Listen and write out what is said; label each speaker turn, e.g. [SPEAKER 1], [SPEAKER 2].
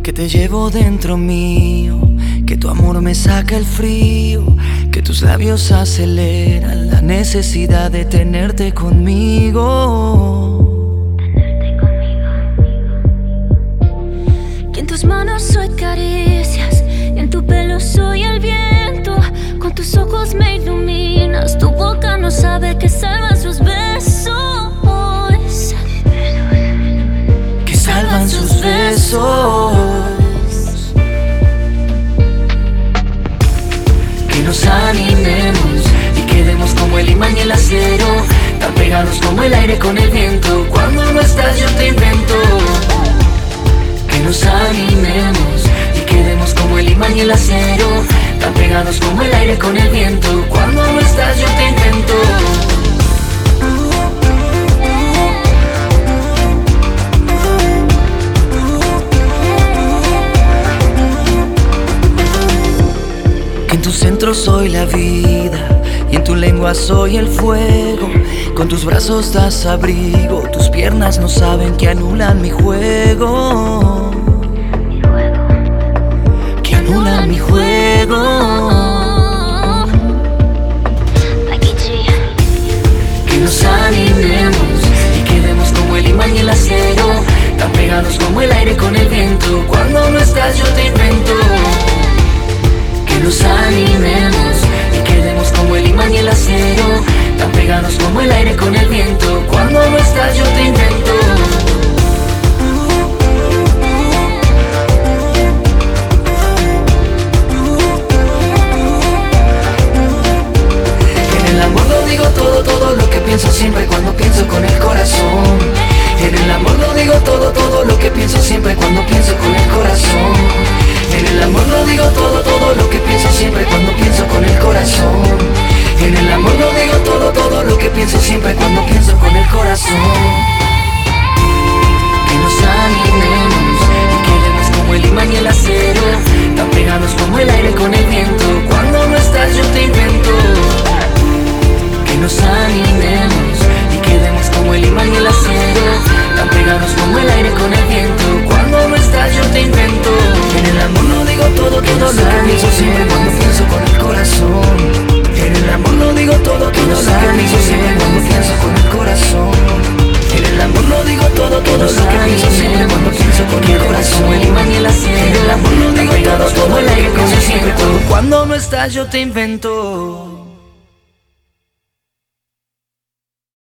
[SPEAKER 1] que te llevo dentro mío, que tu amor me saca el frío, que tus labios aceleran la necesidad de tenerte conmigo.
[SPEAKER 2] Que en tus manos soy caricias y en tu pelo soy el viento. Con tus ojos me iluminas, tu boca no sabe que salvan sus besos.
[SPEAKER 1] Que salvan sus besos. Que nos animemos y quedemos como el imán y el acero, tan pegados como el aire con el viento. Cuando no estás yo te invento. Que nos animemos y quedemos como el imán y el acero, tan pegados como el aire con el viento. Cuando no estás yo te invento. En tu centro soy la vida y en tu lengua soy el fuego. Con tus brazos das abrigo, tus piernas no saben que anulan mi juego. Que anulan mi juego. Que nos animemos y quedemos como el imán y el acero, tan pegados como el aire con el viento. Cuando no estás yo te invento. Que nos animemos y quedemos como el imán y el acero, tan pegados como el aire con el viento. Cuando no estás yo te invento. En el amor lo digo todo, todo lo que pienso siempre cuando pienso con el corazón. En el amor lo digo todo, todo lo que pienso siempre cuando pienso con el corazón. En el amor lo digo todo, todo lo que pienso siempre cuando pienso con el corazón. En el amor lo digo todo, todo lo que pienso siempre cuando pienso con el corazón. Que nos animemos y quedemos como el imán y el acero, tan pegados como el aire con el viento. Cuando no estás yo te invento. Que nos animemos y quedemos como el imán y el acero, tan pegados como el aire con el viento. Cuando no estás yo te invento. En el amor lo digo todo, todo lo que pienso siempre cuando pienso con el corazón. En el amor lo digo todo, todo lo que pienso siempre cuando pienso con el corazón. En el amor lo digo todo, todo lo que pienso siempre cuando pienso con el corazón. Como el imán y el acero. En el amor lo digo todo, todo el aire pienso siempre cuando no estás yo te invento.